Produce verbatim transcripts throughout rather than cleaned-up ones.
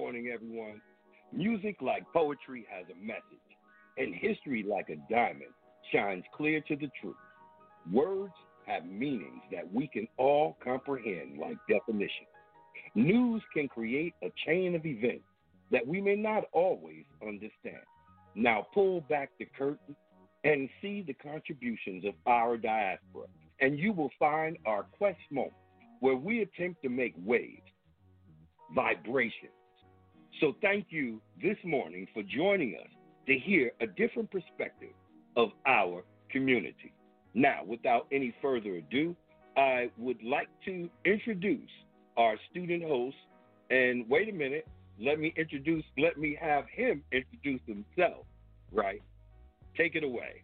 morning, everyone. Music like poetry has a message, and history like a diamond shines clear to the truth. Words have meanings that we can all comprehend like definition. News can create a chain of events that we may not always understand. Now pull back the curtain and see the contributions of our diaspora, and you will find our quest moment where we attempt to make waves, vibrations. So thank you this morning for joining us to hear a different perspective of our community. Now, without any further ado, I would like to introduce our student host. And wait a minute, let me introduce, let me have him introduce himself, right? Take it away.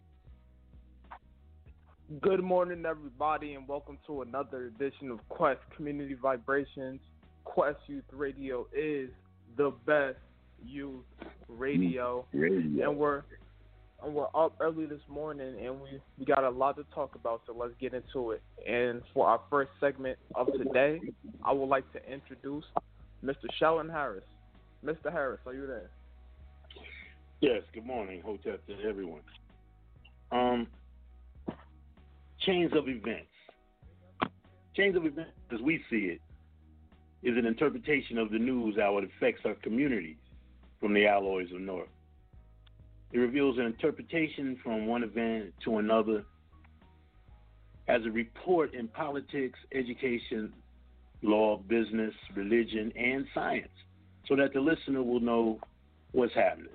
Good morning, everybody, and welcome to another edition of Quest Community Vibrations. Quest Youth Radio is the best youth radio, radio. and we're and we're up early this morning, and we, we got a lot to talk about, so let's get into it. And for our first segment of today, I would like to introduce Mister Sheldon Harris. Mister Harris, are you there? Yes, good morning, Hotep, to everyone. Um, chains of events. Chains of events, as we see it, is an interpretation of the news how it affects our communities from the alloys of North. It reveals an interpretation from one event to another as a report in politics, education, law, business, religion, and science, so that the listener will know what's happening.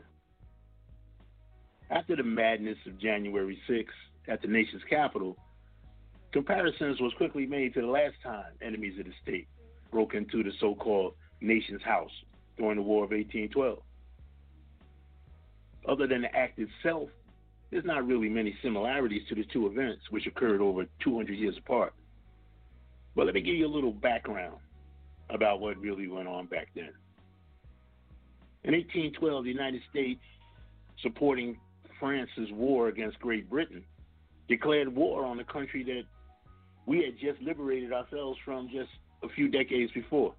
After the madness of January sixth at the nation's capital, comparisons was quickly made to the last time enemies of the state broke into the so-called nation's house during the War of eighteen twelve. Other than the act itself, there's not really many similarities to the two events, which occurred over two hundred years apart. But let me give you a little background about what really went on back then. In eighteen twelve, the United States, supporting France's war against Great Britain, declared war on the country that we had just liberated ourselves from just a few decades before.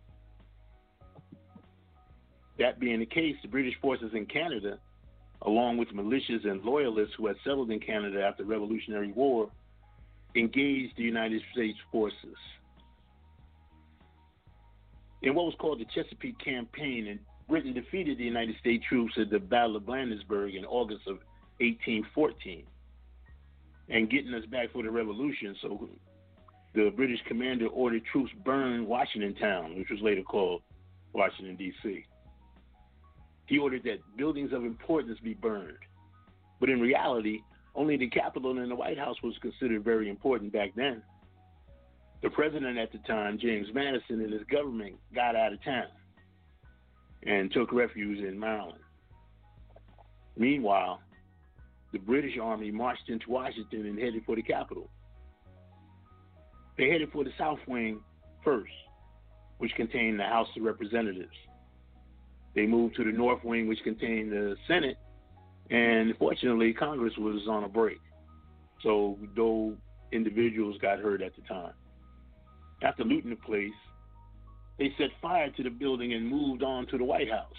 That being the case, the British forces in Canada, along with militias and loyalists who had settled in Canada after the Revolutionary War, engaged the United States forces. In what was called the Chesapeake Campaign, and Britain defeated the United States troops at the Battle of Bladensburg in August of eighteen fourteen, and getting us back for the revolution. So the British commander ordered troops burn Washington town, which was later called Washington, D C He ordered that buildings of importance be burned. But in reality, only the Capitol and the White House was considered very important back then. The president at the time, James Madison, and his government got out of town and took refuge in Maryland. Meanwhile, the British Army marched into Washington and headed for the Capitol. They headed for the South Wing first, which contained the House of Representatives. They moved to the North Wing, which contained the Senate, and fortunately, Congress was on a break. So no individuals got hurt at the time. After looting the place, they set fire to the building and moved on to the White House.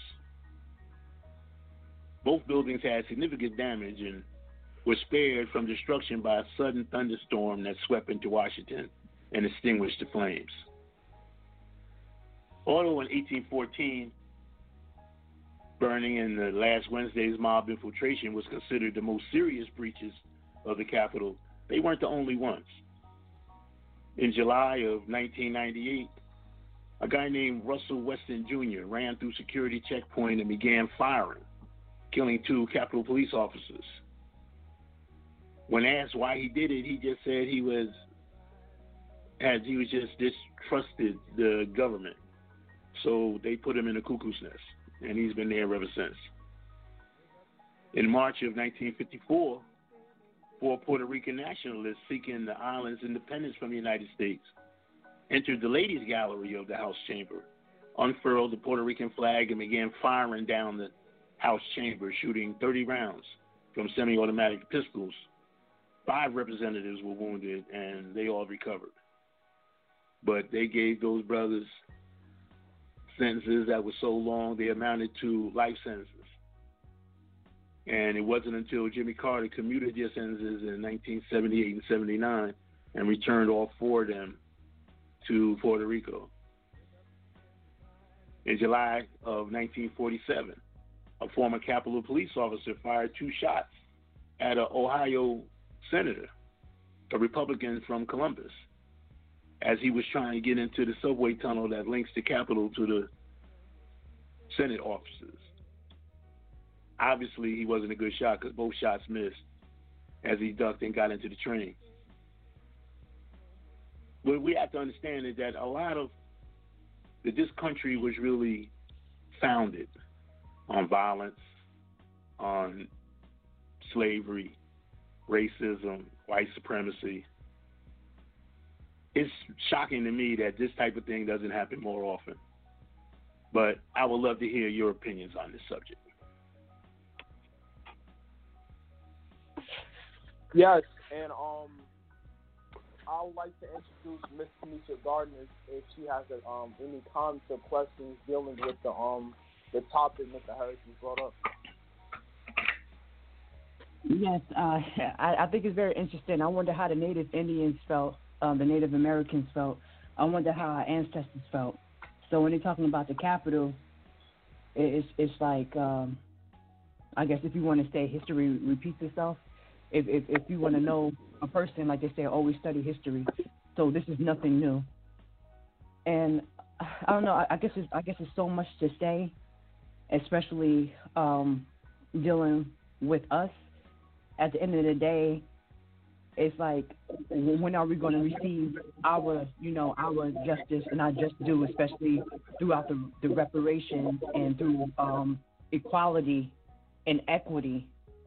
Both buildings had significant damage and were spared from destruction by a sudden thunderstorm that swept into Washington and extinguished the flames. Although in eighteen fourteen, burning and the last Wednesday's mob infiltration was considered the most serious breaches of the Capitol, they weren't the only ones. In July of nineteen ninety-eight, a guy named Russell Weston Junior ran through security checkpoint and began firing, killing two Capitol police officers. When asked why he did it, he just said he was as he was just distrusted the government. So they put him in a cuckoo's nest, and he's been there ever since. In March of nineteen fifty-four, four Puerto Rican nationalists seeking the island's independence from the United States entered the ladies' gallery of the House chamber, unfurled the Puerto Rican flag, and began firing down the House chamber, shooting thirty rounds from semi-automatic pistols. Five representatives were wounded, and they all recovered. But they gave those brothers sentences that were so long they amounted to life sentences. And it wasn't until Jimmy Carter commuted their sentences in nineteen seventy-eight and seventy-nine and returned all four of them to Puerto Rico. In July of nineteen forty-seven, a former Capitol Police officer fired two shots at an Ohio senator, a Republican from Columbus, as he was trying to get into the subway tunnel that links the Capitol to the Senate offices. Obviously, he wasn't a good shot because both shots missed as he ducked and got into the train. What we have to understand is that a lot of that this country was really founded on violence, on slavery, racism, white supremacy. It's shocking to me that this type of thing doesn't happen more often. But I would love to hear your opinions on this subject. Yes, and um, I would like to introduce Miss Tanisha Gardner if she has a, um any comments or questions dealing with the um the topic Mister Harrison brought up. Yes, uh, I, I think it's very interesting. I wonder how the Native Indians felt, um, the Native Americans felt. I wonder how our ancestors felt. So when they're talking about the Capitol, it's it's like um, I guess if you want to say history repeats itself. If, if if you want to know a person, like they say, always study history. So this is nothing new. And I don't know. I, I guess it's, I guess it's so much to say, especially um, dealing with us. At the end of the day, it's like, when are we going to receive our, you know, our justice and our just due, especially throughout the, the reparations and through um, equality and equity,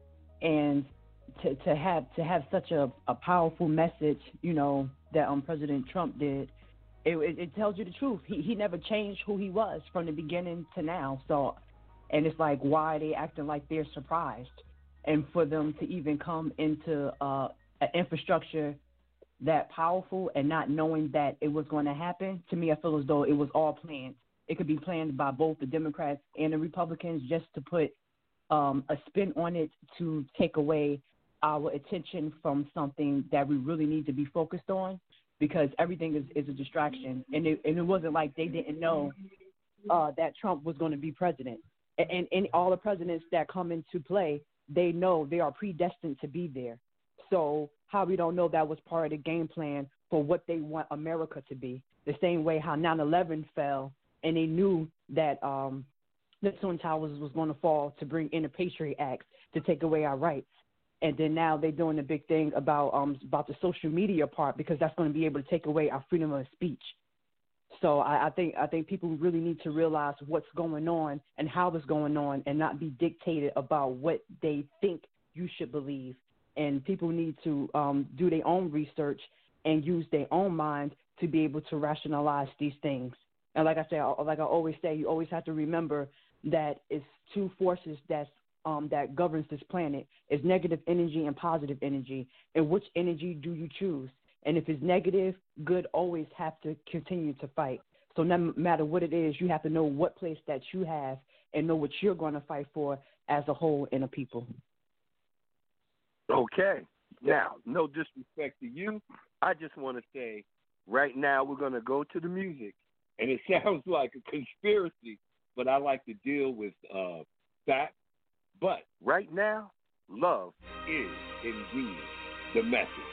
and To, to have to have such a, a powerful message, you know, that um, President Trump did, it, it, it tells you the truth. He he never changed who he was from the beginning to now. So, and it's like, why are they acting like they're surprised? And for them to even come into uh, an infrastructure that powerful and not knowing that it was going to happen, to me, I feel as though it was all planned. It could be planned by both the Democrats and the Republicans just to put um, a spin on it to take away our attention from something that we really need to be focused on, because everything is, is a distraction. And it, and it wasn't like they didn't know uh, that Trump was going to be president. And, and, and all the presidents that come into play, they know they are predestined to be there. So how we don't know that was part of the game plan for what they want America to be. The same way how nine eleven fell, and they knew that um, the Twin Towers was going to fall to bring in the Patriot Act to take away our rights. And then now they're doing a big thing about um about the social media part, because that's going to be able to take away our freedom of speech. So I, I think I think people really need to realize what's going on and how it's going on, and not be dictated about what they think you should believe. And people need to um, do their own research and use their own mind to be able to rationalize these things. And like I say, like I always say, you always have to remember that it's two forces that's Um, that governs this planet, is negative energy and positive energy. And which energy do you choose? And if it's negative, good always have to continue to fight. So no matter what it is, you have to know what place that you have and know what you're going to fight for as a whole and a people. Okay. Now, no disrespect to you. I just want to say right now we're going to go to the music. And it sounds like a conspiracy, but I like to deal with uh, facts. But right now, love is indeed the message.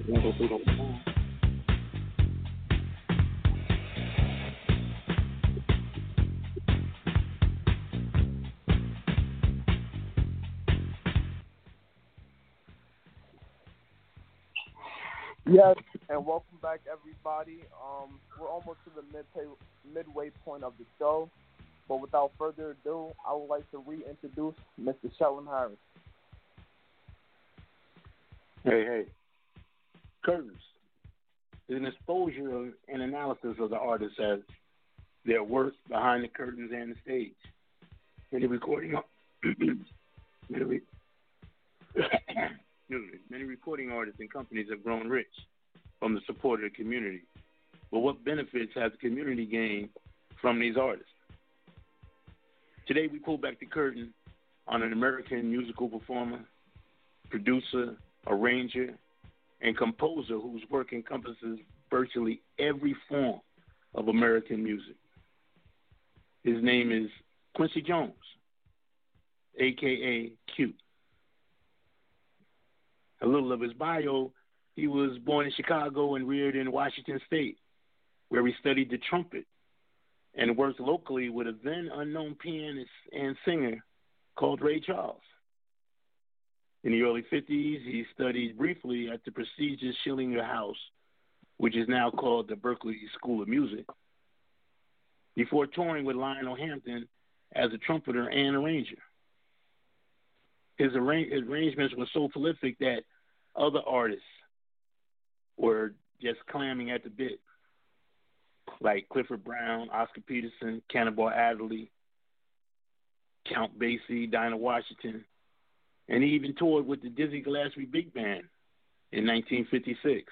Yes, and welcome back, everybody. Um, we're almost to the mid midway point of the show, but without further ado, I would like to reintroduce Mister Shelton Harris. Hey, hey. Curtains is an exposure of, and analysis of the artist as their work behind the curtains and the stage. Many recording, many, re- many recording artists and companies have grown rich from the support of the community. But what benefits has the community gained from these artists? Today we pull back the curtain on an American musical performer, producer, arranger, and composer whose work encompasses virtually every form of American music. His name is Quincy Jones, a k a. Q. A little of his bio: he was born in Chicago and reared in Washington State, where he studied the trumpet and worked locally with a then unknown pianist and singer called Ray Charles. In the early fifties, he studied briefly at the prestigious Schillinger House, which is now called the Berklee School of Music, before touring with Lionel Hampton as a trumpeter and arranger. His arra- arrangements were so prolific that other artists were just clamming at the bit, like Clifford Brown, Oscar Peterson, Cannonball Adderley, Count Basie, Dinah Washington, and he even toured with the Dizzy Gillespie Big Band in nineteen fifty-six.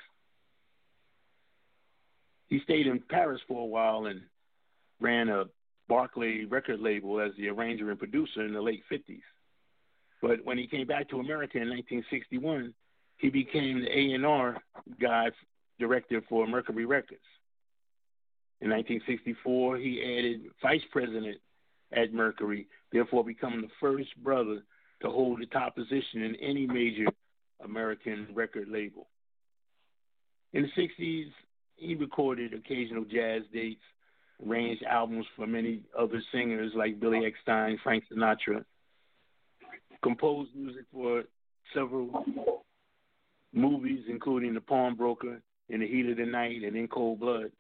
He stayed in Paris for a while and ran a Barclay record label as the arranger and producer in the late fifties. But when he came back to America in nineteen sixty-one, he became the A and R guy, director for Mercury Records. In nineteen sixty-four, he added vice president at Mercury, therefore becoming the first brother to hold the top position in any major American record label. In the sixties, he recorded occasional jazz dates, arranged albums for many other singers like Billy Eckstine, Frank Sinatra, composed music for several movies, including The Pawnbroker, In the Heat of the Night, and In Cold Blood.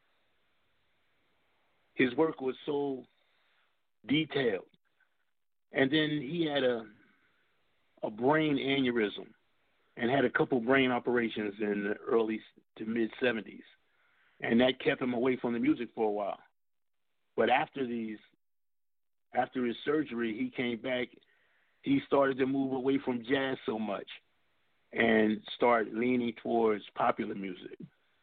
His work was so detailed. And then he had a a brain aneurysm and had a couple brain operations in the early to mid-seventies. And that kept him away from the music for a while. But after these, after his surgery, he came back. He started to move away from jazz so much and started leaning towards popular music.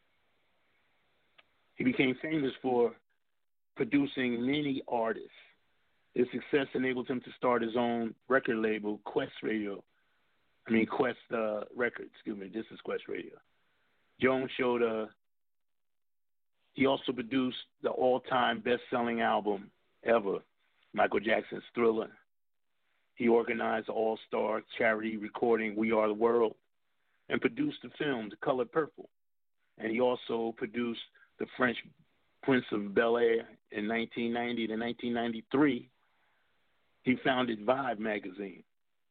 He became famous for producing many artists. His success enabled him to start his own record label, Quest Radio. I mean, Quest uh, Records, excuse me, this is Quest Radio. Jones showed, uh, he also produced the all-time best-selling album ever, Michael Jackson's Thriller. He organized the all-star charity recording We Are the World and produced the film The Color Purple. And he also produced The French Prince of Bel-Air in nineteen ninety to nineteen ninety-three. He founded Vibe magazine.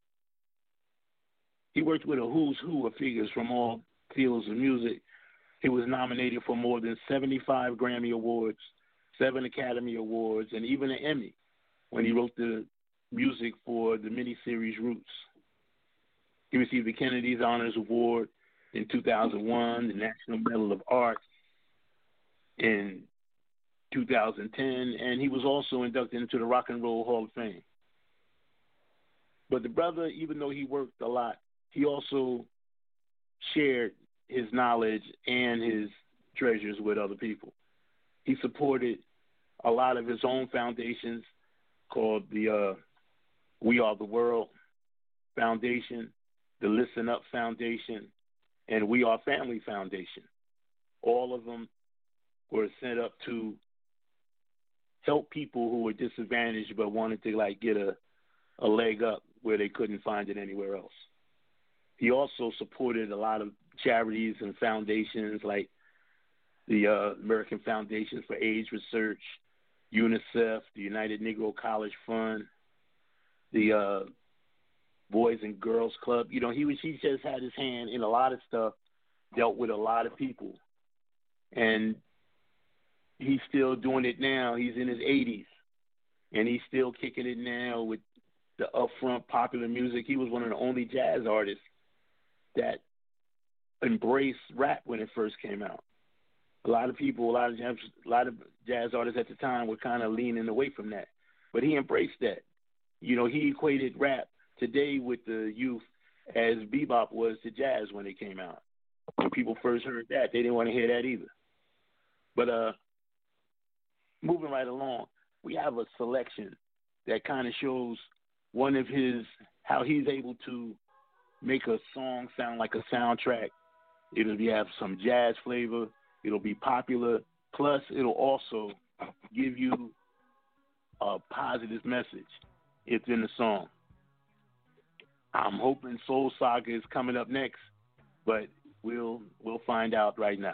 He worked with a who's who of figures from all fields of music. He was nominated for more than seventy-five Grammy Awards, seven Academy Awards, and even an Emmy when he wrote the music for the miniseries Roots. He received the Kennedy's Honors Award in two thousand one, the National Medal of Art in two thousand ten, and he was also inducted into the Rock and Roll Hall of Fame. But the brother, even though he worked a lot, he also shared his knowledge and his treasures with other people. He supported a lot of his own foundations called the uh, We Are the World Foundation, the Listen Up Foundation, and We Are Family Foundation. All of them were set up to help people who were disadvantaged but wanted to like get a, a leg up where they couldn't find it anywhere else. He also supported a lot of charities and foundations like the uh, American Foundation for AIDS Research, UNICEF, the United Negro College Fund, the uh, Boys and Girls Club. You know, he was he just had his hand in a lot of stuff, dealt with a lot of people, and he's still doing it now. He's in his eighties, and he's still kicking it now with the upfront popular music. He was one of the only jazz artists that embraced rap when it first came out. A lot of people, a lot of jazz, a lot of jazz artists at the time were kind of leaning away from that, but he embraced that. You know, he equated rap today with the youth as bebop was to jazz when it came out. When people first heard that, they didn't want to hear that either. But uh, moving right along, we have a selection that kind of shows one of his, how he's able to make a song sound like a soundtrack. It'll be, have some jazz flavor. It'll be popular. Plus, it'll also give you a positive message. It's in the song. I'm hoping Soul Saga is coming up next, but we'll we'll find out right now.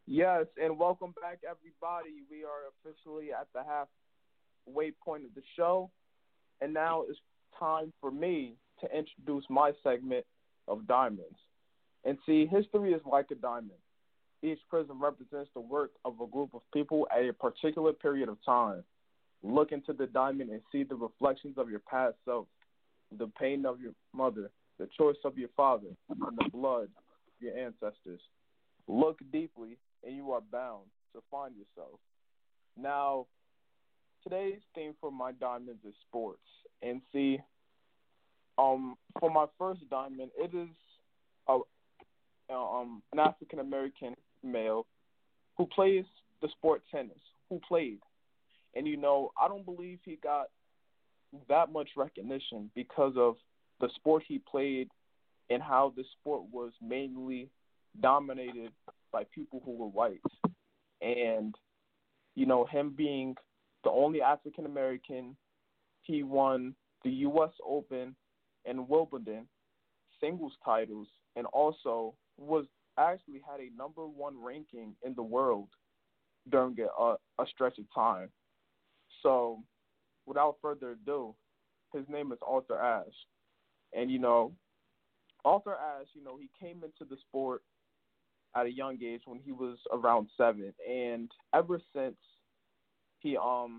Yes, and welcome back, everybody. We are officially at the halfway point of the show, and now it's time for me to introduce my segment of Diamonds. And see, history is like a diamond. Each prism represents the work of a group of people at a particular period of time. Look into the diamond and see the reflections of your past self, the pain of your mother, the choice of your father, and the blood of your ancestors. Look deeply, and you are bound to find yourself. Now, today's theme for my diamonds is sports. And see, um, for my first diamond, it is a, um, an African American male who plays the sport tennis, who played. And, you know, I don't believe he got that much recognition because of the sport he played and how the sport was mainly dominated by people who were white. And, you know, him being the only African American, he won the U S Open and Wimbledon singles titles, and also was actually had a number one ranking in the world during a, a stretch of time. So, without further ado, his name is Arthur Ashe. And, you know, Arthur Ashe, you know, he came into the sport at a young age when he was around seven. And ever since he um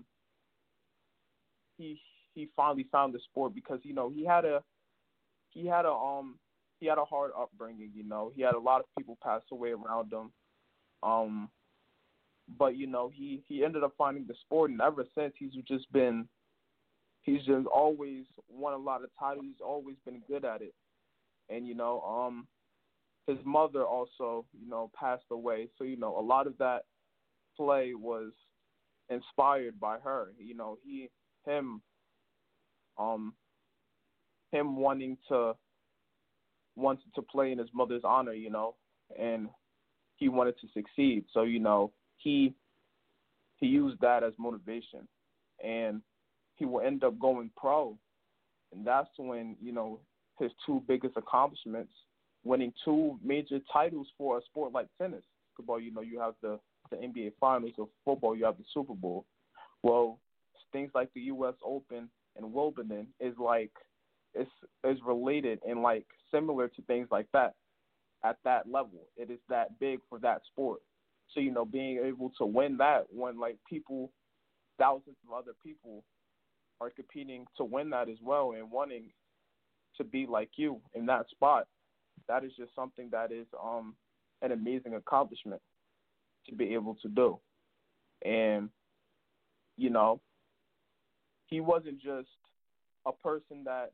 he he finally found the sport, because, you know, he had a he had a um he had a hard upbringing, you know. He had a lot of people pass away around him. Um but, you know, he, he ended up finding the sport, and ever since he's just been he's just always won a lot of titles. He's always been good at it. And, you know, um his mother also, you know, passed away. So, you know, a lot of that play was inspired by her. You know, he him um him wanting to wanted to play in his mother's honor, you know, and he wanted to succeed. So, you know, he he used that as motivation, and he will end up going pro. And that's when, you know, his two biggest accomplishments, winning two major titles for a sport like tennis. Football, you know, you have the, the N B A Finals. Of football, you have the Super Bowl. Well, things like the U S Open and Wimbledon is like, it's is related and like similar to things like that at that level. It is that big for that sport. So, you know, being able to win that when like people, thousands of other people are competing to win that as well and wanting to be like you in that spot, that is just something that is um an amazing accomplishment to be able to do. And, you know, he wasn't just a person that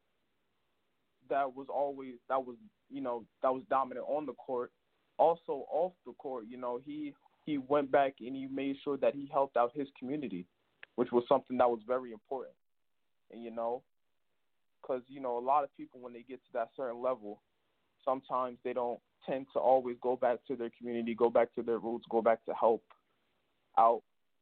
that was always that was you know that was dominant on the court. Also off the court, you know, he he went back and he made sure that he helped out his community, which was something that was very important. And, you know, because, you know, a lot of people, when they get to that certain level, sometimes they don't tend to always go back to their community, go back to their roots, go back to help out.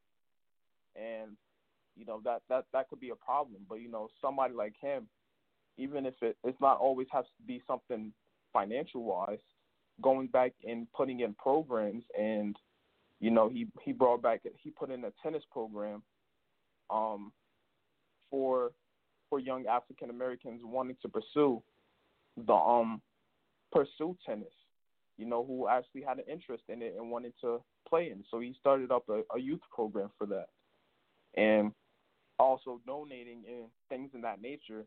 And, you know, that, that, that could be a problem. But, you know, somebody like him, even if it, it's not always has to be something financial-wise, going back and putting in programs, and, you know, he, he brought back, he put in a tennis program um, for for young African Americans wanting to pursue the um pursue tennis, you know, who actually had an interest in it and wanted to play in. So he started up a, a youth program for that, and also donating and things in that nature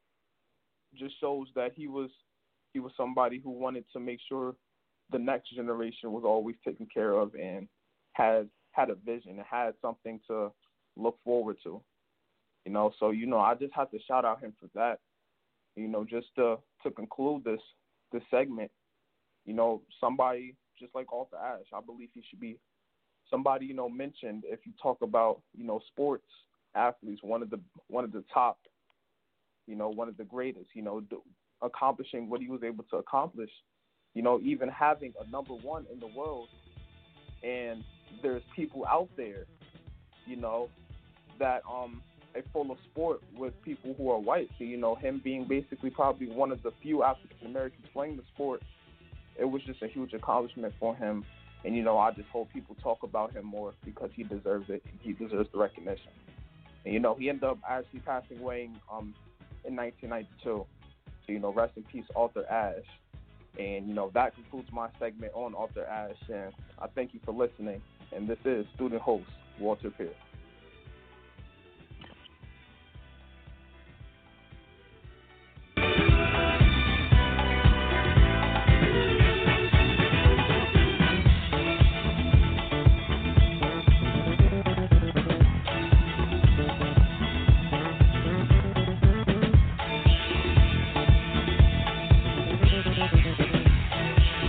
just shows that he was he was somebody who wanted to make sure the next generation was always taken care of and had had a vision and had something to look forward to. You know, so, you know, I just have to shout out him for that. You know, just to to conclude this this segment, you know, somebody just like Arthur Ashe, I believe he should be somebody, you know, mentioned if you talk about, you know, sports athletes, one of the one of the top, you know, one of the greatest, you know, do, accomplishing what he was able to accomplish, you know, even having a number one in the world. And there's people out there, you know, that um are full of sport with people who are white. So, you know, him being basically probably one of the few African Americans playing the sport, it was just a huge accomplishment for him And, you know, I just hope people talk about him more because he deserves it. He deserves the recognition. And, you know, he ended up actually passing away um, in nineteen ninety-two. So, you know, rest in peace, Arthur Ashe. And, you know, that concludes my segment on Arthur Ashe. And I thank you for listening. And this is student host, Walter Pierce.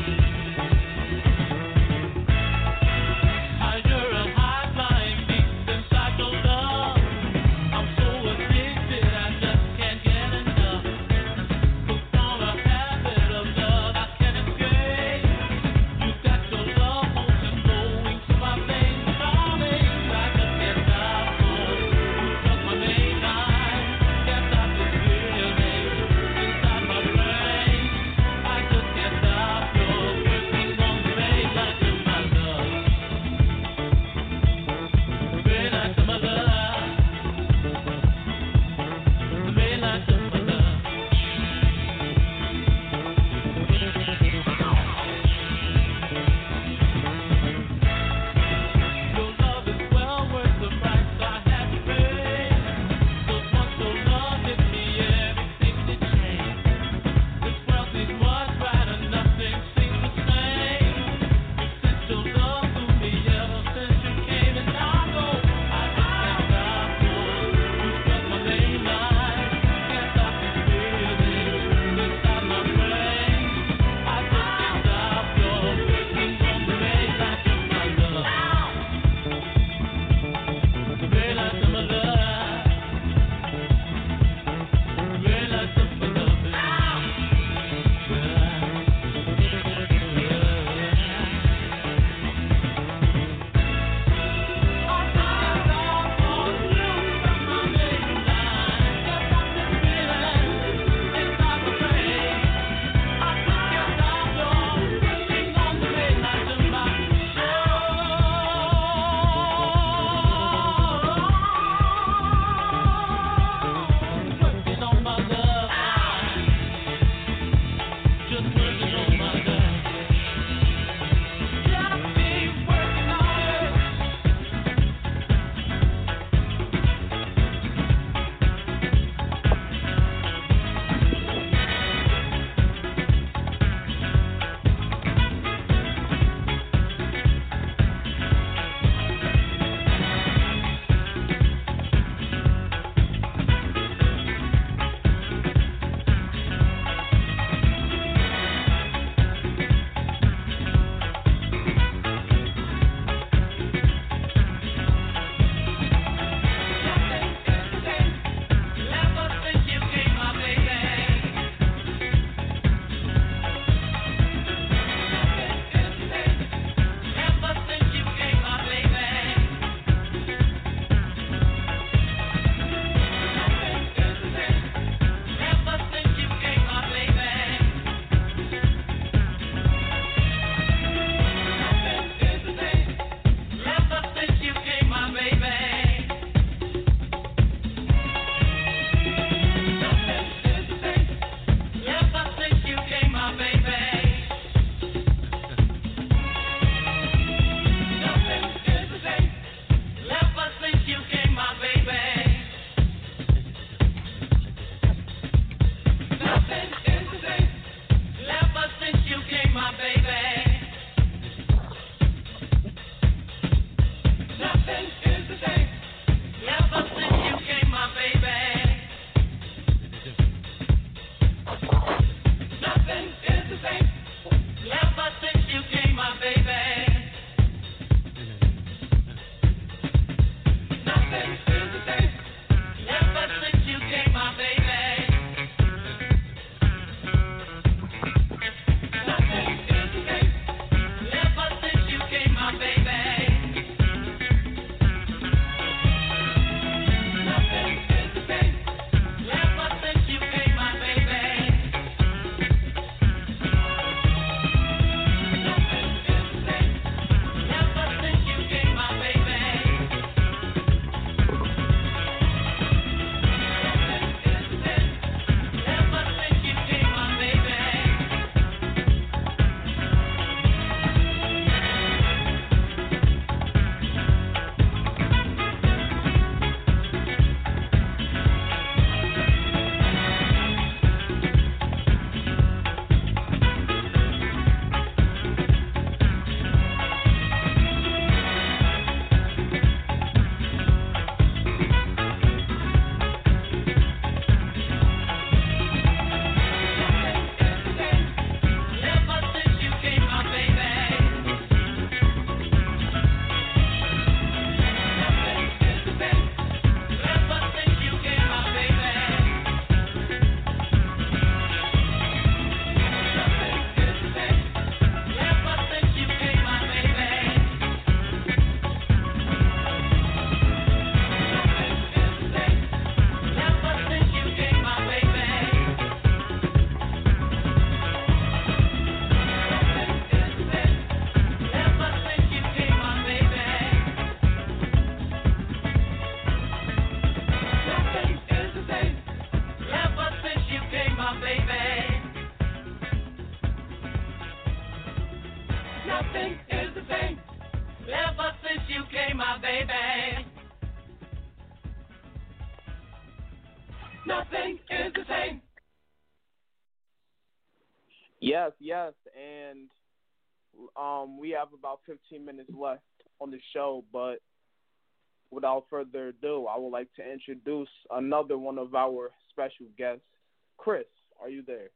You're a high-flying beast. baby. Nothing is the same. Yes, yes, and um, we have about fifteen minutes left on the show, but without further ado, I would like to introduce another one of our special guests. Chris, are you there?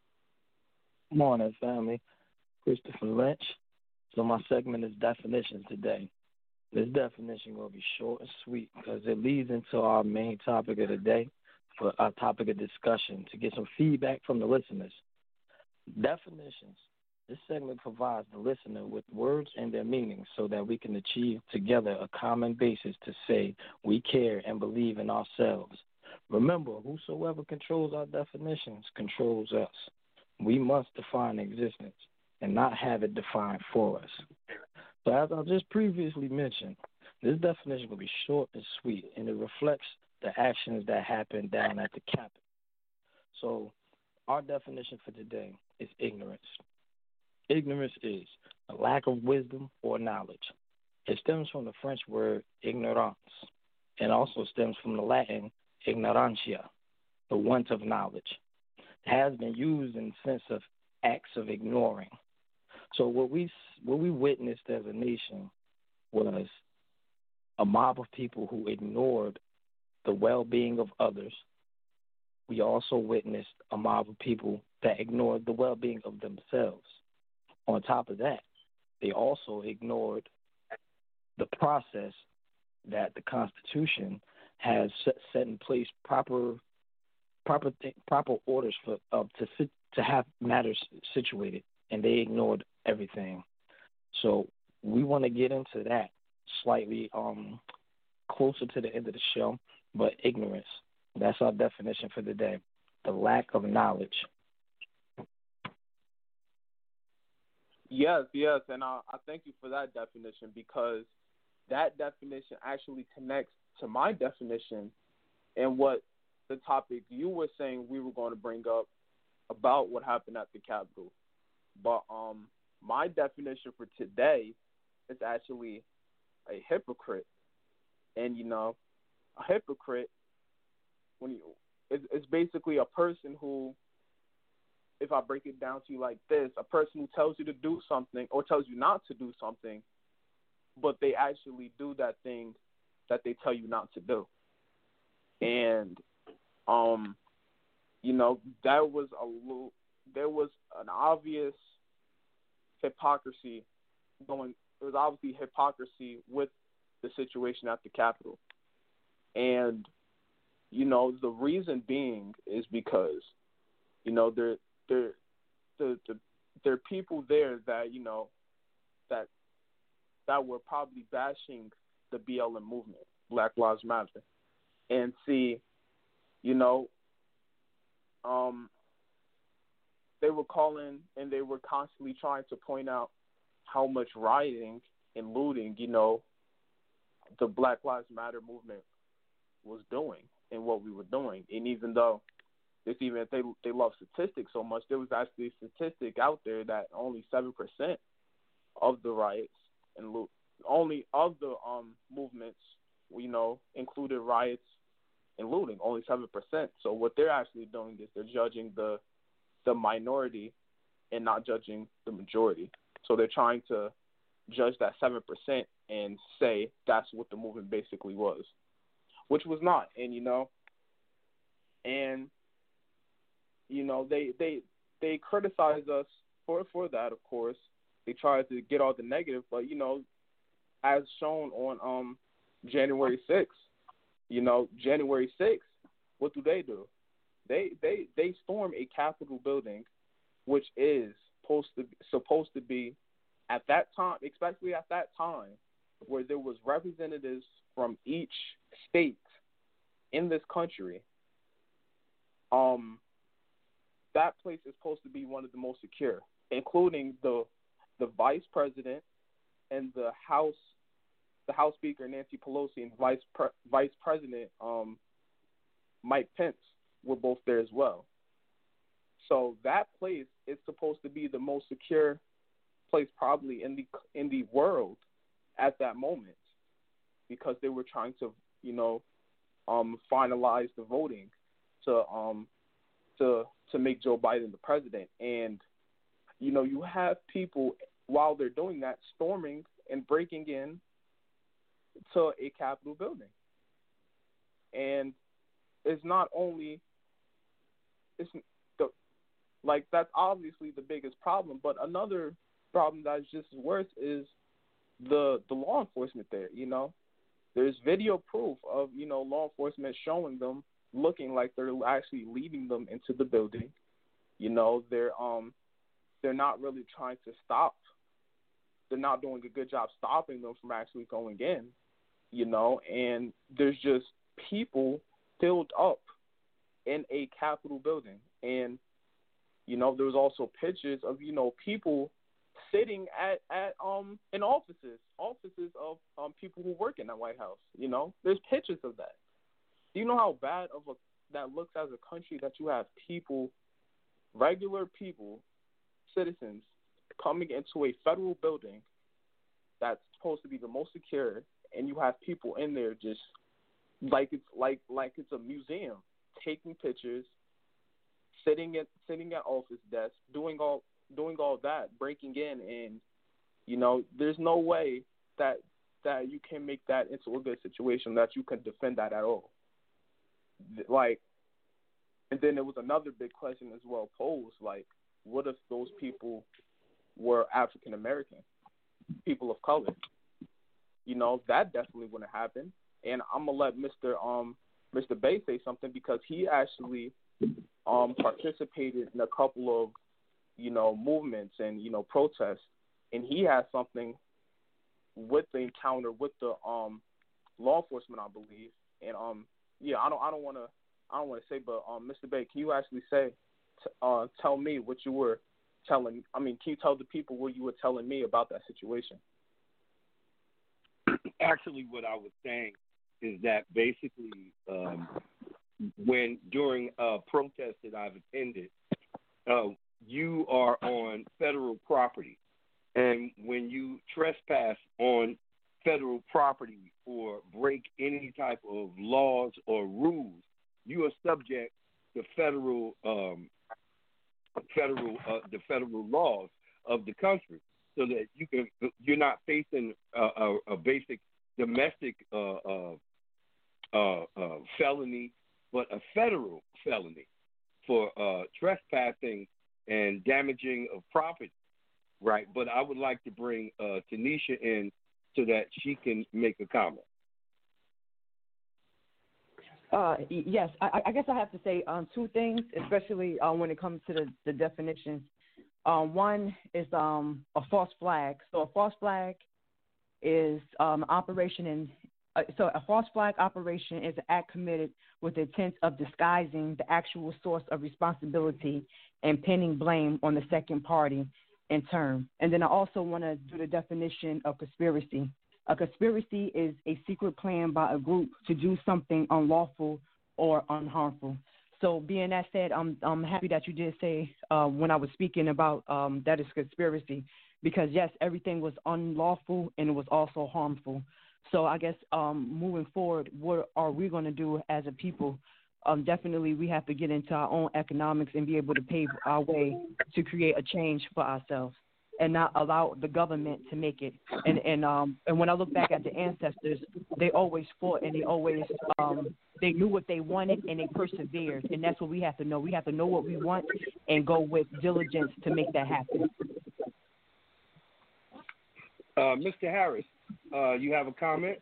Morning, family. Christopher Lynch. So my segment is definitions today. This definition will be short and sweet because it leads into our main topic of the day for our topic of discussion to get some feedback from the listeners. Definitions. This segment provides the listener with words and their meanings so that we can achieve together a common basis to say we care and believe in ourselves. Remember, whosoever controls our definitions controls us. We must define existence and not have it defined for us. So as I just previously mentioned, this definition will be short and sweet, and it reflects the actions that happen down at the Capitol. So our definition for today is ignorance. Ignorance is a lack of wisdom or knowledge. It stems from the French word ignorance and also stems from the Latin ignorantia, the want of knowledge. It has been used in the sense of acts of ignoring. So what we what we witnessed as a nation was a mob of people who ignored the well-being of others. We also witnessed a mob of people that ignored the well-being of themselves. On top of that, they also ignored the process that the Constitution has set, set in place proper proper th- proper orders for uh, to sit, to have matters situated, and they ignored everything. So we want to get into that slightly um, closer to the end of the show, but ignorance, that's our definition for the day, the lack of knowledge. Yes, yes, and I, I thank you for that definition because that definition actually connects to my definition and what the topic you were saying we were going to bring up about what happened at the Capitol. But um, my definition for today is actually a hypocrite, and you know, a hypocrite when you it's, it's basically a person who, if I break it down to you like this, a person who tells you to do something or tells you not to do something, but they actually do that thing that they tell you not to do. And, um, you know, that was a little, there was an obvious hypocrisy going, there was obviously hypocrisy with the situation at the Capitol. And, you know, the reason being is because, you know, there, there, the, the, there are people there that, you know, that, that were probably bashing the B L M movement, Black Lives Matter. And see, you know, um, they were calling and they were constantly trying to point out how much rioting and looting, you know, the Black Lives Matter movement was doing and what we were doing. And even though it's even if they they love statistics so much, there was actually a statistic out there that only seven percent of the riots and loot, only of the um movements, you know, included riots and looting, only seven percent. So what they're actually doing is they're judging the the minority and not judging the majority. So they're trying to judge that seven percent and say that's what the movement basically was, which was not. And, you know, and, you know, they, they, they criticize us for, for that, of course. They try to get all the negative, but, you know, as shown on um January sixth, you know, January sixth, what do they do? They they they storm a Capitol building, which is supposed to supposed to be at that time, especially at that time, where there was representatives from each state in this country. Um, that place is supposed to be one of the most secure, including the the vice president and the House, the House Speaker Nancy Pelosi and Vice Pre- Vice President um, Mike Pence were both there as well. So that place is supposed to be the most secure place probably in the in the world at that moment. because they were trying to, you know, um, finalize the voting to um to to make Joe Biden the president. And you know, you have people while they're doing that storming and breaking in to a Capitol building. And it's not only it's the like that's obviously the biggest problem, but another problem that's just as worse is the the law enforcement there. You know, there's video proof of, you know, law enforcement showing them looking like they're actually leading them into the building. You know, they're um they're not really trying to stop. They're not doing a good job stopping them from actually going in. You know, and there's just people filled up in a Capitol building. And, you know, there was also pictures of, you know, people sitting at, at um in offices, offices of um people who work in the White House. You know, there's pictures of that. Do you know how bad of a that looks as a country that you have people, regular people, citizens, coming into a federal building that's supposed to be the most secure, and you have people in there just like it's like like it's a museum, taking pictures, sitting at sitting at office desks, doing all doing all that, breaking in, and you know, there's no way that that you can make that into a good situation, that you can defend that at all. Like, and then there was another big question as well posed, like, what if those people were African American, people of color? You know, that definitely wouldn't happen. And I'm gonna let Mister Um Mister Bay say something, because he actually um participated in a couple of, you know, movements and, you know, protests, and he has something with the encounter with the um law enforcement, I believe. And um yeah, I don't I don't want to I don't want to say, but um Mister Bay, can you actually say t- uh tell me what you were telling? I mean, can you tell the people what you were telling me about that situation? Actually, what I was saying is that basically, um, when during a protest that I've attended, uh, you are on federal property, and when you trespass on federal property or break any type of laws or rules, you are subject to federal um, federal uh, the federal laws of the country, so that you can you're not facing a, a, a basic domestic uh, uh, uh, uh, felony, but a federal felony for uh, trespassing and damaging of property, right? But I would like to bring uh, Tanisha in so that she can make a comment. Uh, yes, I, I guess I have to say um, two things, especially uh, when it comes to the, the definitions. Um, one is um, a false flag. So a false flag is um, operation in uh, so a false flag operation is an act committed with the intent of disguising the actual source of responsibility and pinning blame on the second party in turn. And then I also want to do the definition of conspiracy. A conspiracy is a secret plan by a group to do something unlawful or unharmful. So being that said, I'm I'm happy that you did say uh, when I was speaking about um, that is conspiracy, because yes, everything was unlawful and it was also harmful. So I guess um, moving forward, what are we going to do as a people? Um, definitely we have to get into our own economics and be able to pave our way to create a change for ourselves, and not allow the government to make it. And and um and when I look back at the ancestors, they always fought, and they always um they knew what they wanted, and they persevered. And that's what we have to know. We have to know what we want and go with diligence to make that happen. Uh, Mister Harris, uh, you have a comment?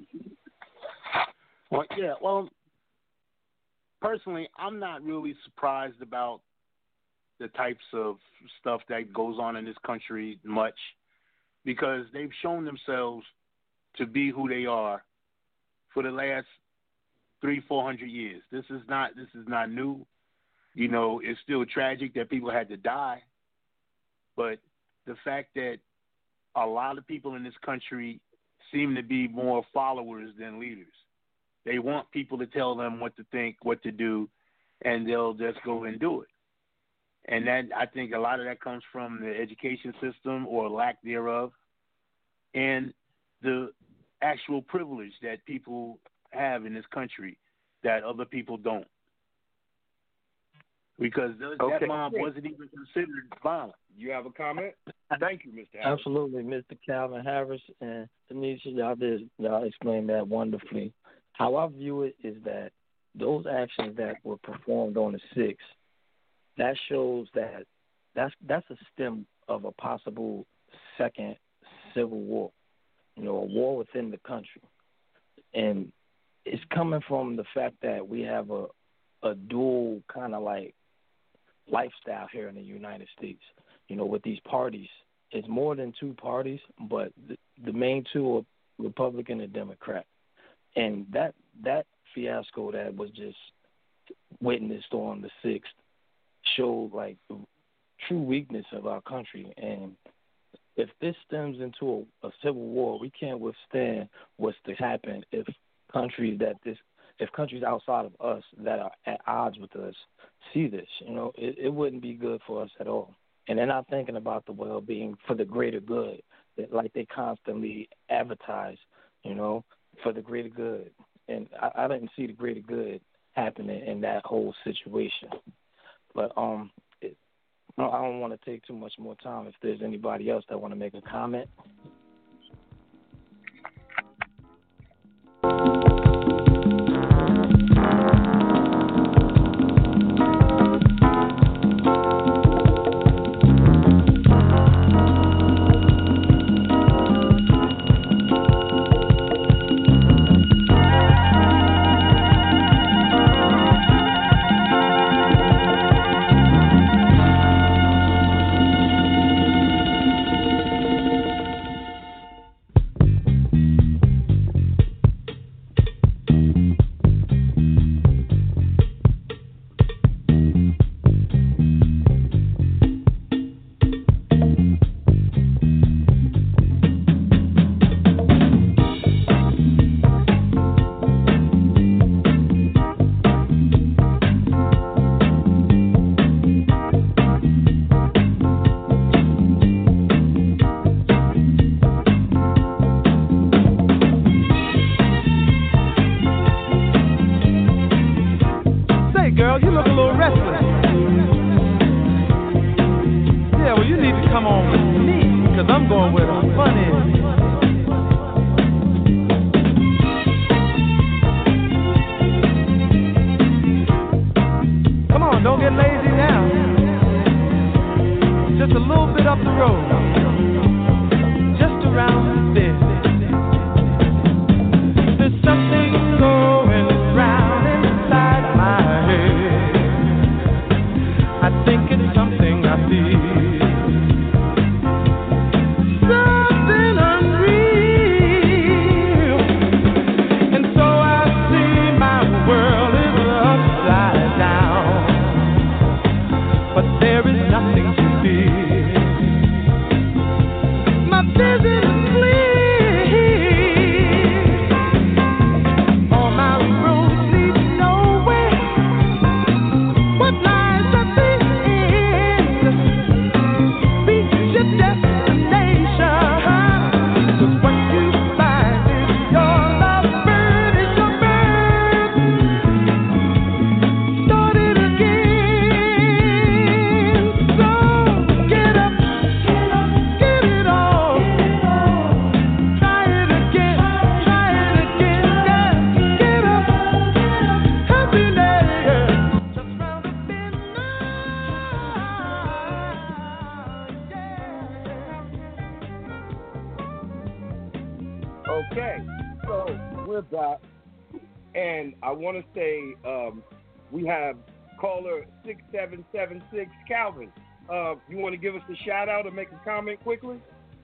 Well, yeah. Well, personally, I'm not really surprised about the types of stuff that goes on in this country much, because they've shown themselves to be who they are for the last three, four hundred years. This is not this is not new. You know, it's still tragic that people had to die, but the fact that a lot of people in this country seem to be more followers than leaders. They want people to tell them what to think, what to do, and they'll just go and do it. And that, I think a lot of that comes from the education system or lack thereof. And the actual privilege that people have in this country that other people don't. Because those, Okay. that mob wasn't even considered violent. You have a comment? Thank you, Mister Harris. Absolutely, Mister Calvin Harris and Tanisha, y'all did y'all explained that wonderfully. How I view it is that those actions that were performed on the sixth, that shows that that's that's a stem of a possible second civil war, you know, a war within the country, and it's coming from the fact that we have a a dual kind of like lifestyle here in the United States. You know, with these parties, it's more than two parties, but the, the main two are Republican and Democrat. And that that fiasco that was just witnessed on the sixth showed like the true weakness of our country. And if this stems into a, a civil war, we can't withstand what's to happen if countries that this if countries outside of us that are at odds with us see this. You know, it, it wouldn't be good for us at all. And they're not thinking about the well-being for the greater good, that, like they constantly advertise, you know, for the greater good. And I, I didn't see the greater good happening in that whole situation. But um, it, I don't want to take too much more time. If there's anybody else that want to make a comment. Okay, so we're back, and I want to say um, we have caller six seven seven six, Calvin. Uh, you want to give us a shout out or make a comment quickly?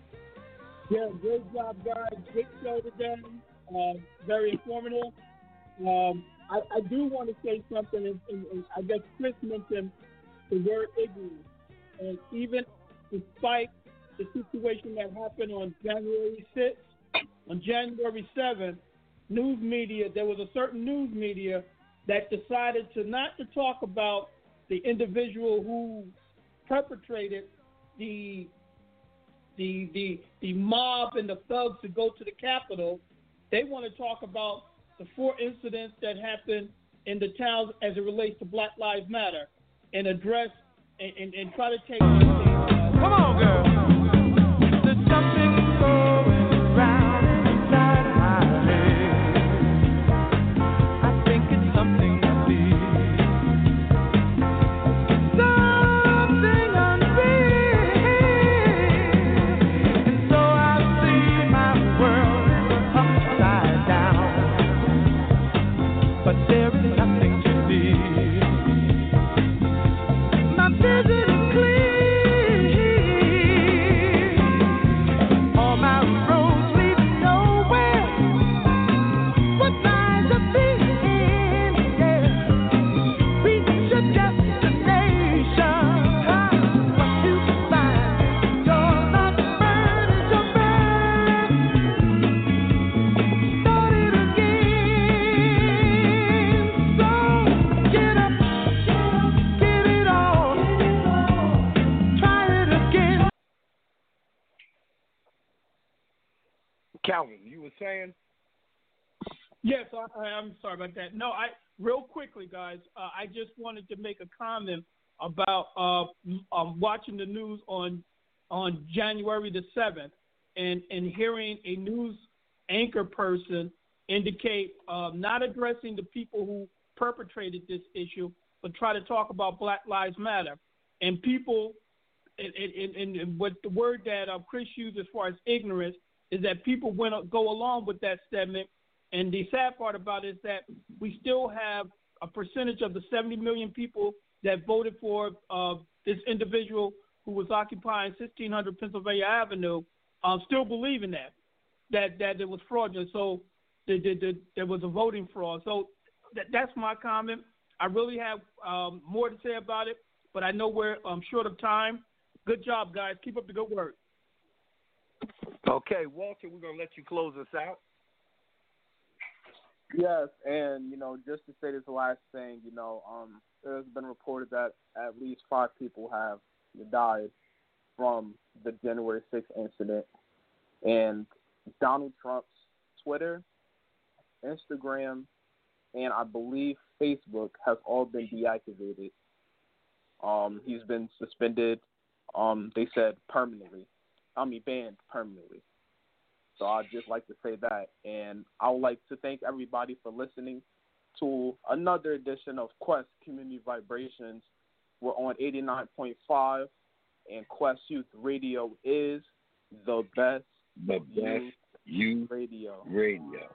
Yeah, great job, guys. Great show today. Uh, very informative. Um, I, I do want to say something, and, and, and I guess Chris mentioned the word ignorance. And even despite the situation that happened on January sixth, on January seventh, news media, there was a certain news media that decided to not to talk about the individual who perpetrated the the the the mob and the thugs to go to the Capitol, They want to talk about the four incidents that happened in the towns as it relates to Black Lives Matter and address and, and, and try to take. Come on, girl. There's something going around inside my head. I think it's something to be. Something unreal. And so I see my world upside down. But there is nothing to be. My vision is clear. All my roads lead nowhere. What lies are being there? Reach your destination. What you find, you're not burned, you're burned. Start it again. So get up, give it all. Try it again. Calvin, you were saying? Yes, I, I'm sorry about that. No, I real quickly, guys. Uh, I just wanted to make a comment about uh, um, watching the news on on January the seventh and and hearing a news anchor person indicate uh, not addressing the people who perpetrated this issue, but try to talk about Black Lives Matter and people. And, and, and, and what the word that uh, Chris used as far as ignorance is that people went go along with that statement. And the sad part about it is that we still have a percentage of the seventy million people that voted for uh, this individual who was occupying sixteen hundred Pennsylvania Avenue um, still believing that, that, that it was fraudulent. So the, the, the, there was a voting fraud. So that, that's my comment. I really have um, more to say about it, but I know we're um, short of time. Good job, guys. Keep up the good work. Okay, Walter, we're going to let you close us out. Yes, and, you know, just to say this last thing, you know, um, it has been reported that at least five people have died from the January sixth incident. And Donald Trump's Twitter, Instagram, and I believe Facebook has all been deactivated. Um, he's been suspended, um, they said permanently. I mean, banned permanently. So I'd just like to say that. And I would like to thank everybody for listening to another edition of Quest Community Vibrations. We're on eighty-nine point five, and Quest Youth Radio is the best, the best youth radio. radio.